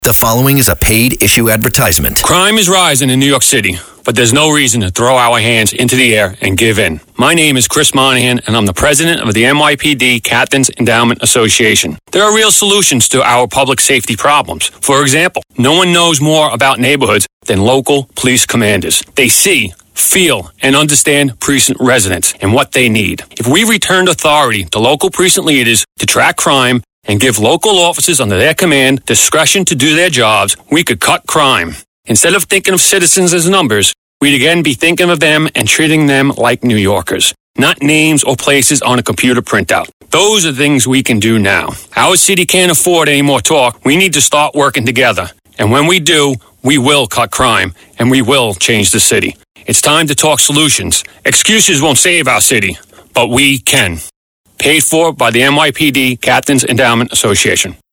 The following is a paid issue advertisement. Crime is rising in New York City, but there's no reason to throw our hands into the air and give in. My name is Chris Monahan, and I'm the president of the NYPD Captains Endowment Association. There are real solutions to our public safety problems. For example, no one knows more about neighborhoods than local police commanders. They see, feel, and understand precinct residents and what they need. If we returned authority to local precinct leaders to track crime and give local officers under their command discretion to do their jobs, we could cut crime. Instead of thinking of citizens as numbers, we'd again be thinking of them and treating them like New Yorkers, not names or places on a computer printout. Those are things we can do now. Our city can't afford any more talk. We need to start working together. And when we do, we will cut crime, and we will change the city. It's time to talk solutions. Excuses won't save our city, but we can. Paid for by the NYPD Captains Endowment Association.